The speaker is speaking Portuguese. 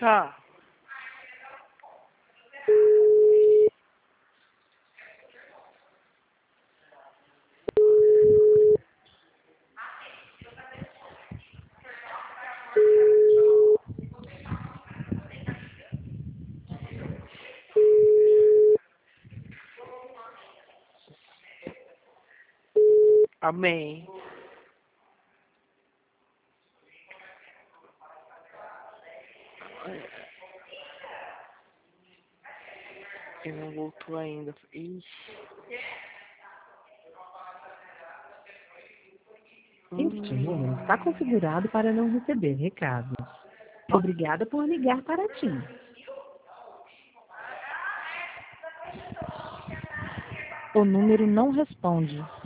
Tá. Amém. Ele não voltou ainda. Ixi. Este número está configurado para não receber recados. Obrigada por ligar para TIM. O número não responde.